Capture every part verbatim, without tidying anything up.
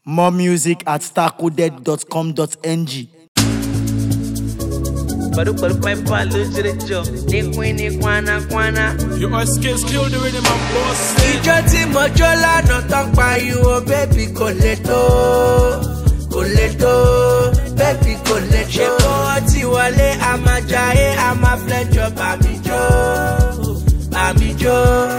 More music at star coded dot com dot n g. Baru baru pipa lose the job. Ni queenie kwana kwana. You are skills kill the rhythm and boss. Ijo ti mojo lana tan pa you oh baby kò lè tó. Kò lè tó. Baby kò lè tó. Ṣé kò ti wọlé a máa jayé a máa flejo bá mi jó. Bá mi jó.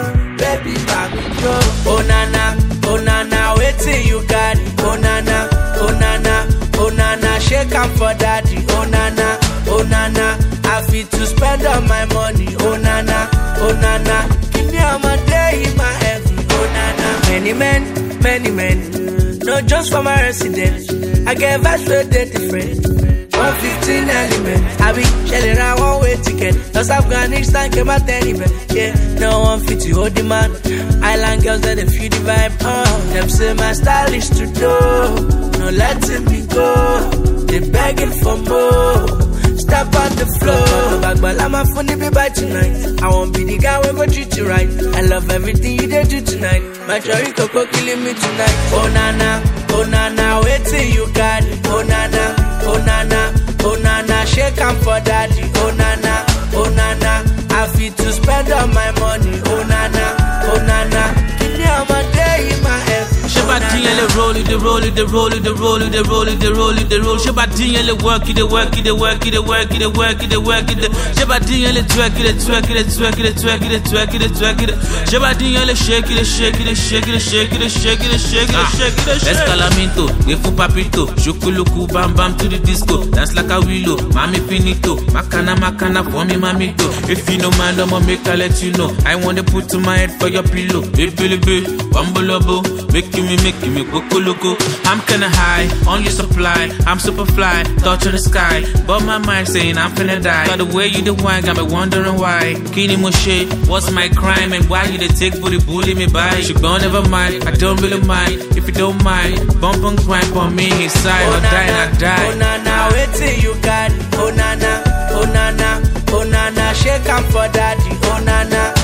Baby bá mi jó. Oh nana, oh nana, wetin you got? Oh nana, oh nana, oh nana, shake am for daddy. Oh nana. Oh nana, I fit to spend all my money. Oh nana, oh nana, give me all my day in my heaven. Oh nana, many men, many men, not just for my residence. I get vibes where they different. one fifteen element, I be shelling around one way ticket. Just Afghanistan came out anywhere. Yeah, no one fit to hold the man. Island girls that they feel the vibe. Oh, them say my style is to do. No letting me go. They begging for more. Step on the floor. Back, but I'm a funny baby by tonight. I won't be the guy who go treat you right. I love everything you did do tonight. My cherry coco killing me tonight. Oh nana, oh nana, wait till you got it. Oh nana, oh nana, oh nana, shake am for daddy. Oh nana, oh nana, I fit to spend all my money. Oh nana, oh nana, give me all my day in my head. Shabati and the roll it, the roll it, the roll it, the roll it, the roll it, the roll it, the roll. Shabati and the work it, the work it, the work it, the work it, the work it, the work it. Shabati and the twerk it, the twerk it, the twerk it, the twerk it, the twerk it, the twerk it. Shabati and the shake it, the shake it, the shake it, the shake it, the shake it, the shake it, the shake it, the shake it. Escalamento, we fu papito, shukuluku bam bam to the disco, dance like a willow, mami finito, makana makana for me mamito. If you know mind, I'ma make I let you know. I wanna put to my head for your pillow, baby baby, bumble making me, making me go loco. I'm kinda high on your supply. I'm super fly, touch on the sky. But my mind saying I'm finna die. By the way you the wine, got me wondering why. Kini Moshe, what's my crime and why you they take booty bully me by? She gone, never mind. I don't really mind. If you don't mind, bump and grind on me inside. Oh, or die and I die. Oh nana, wait till you got it. Oh nana, oh nana, oh nana, shake am for daddy. Oh nana.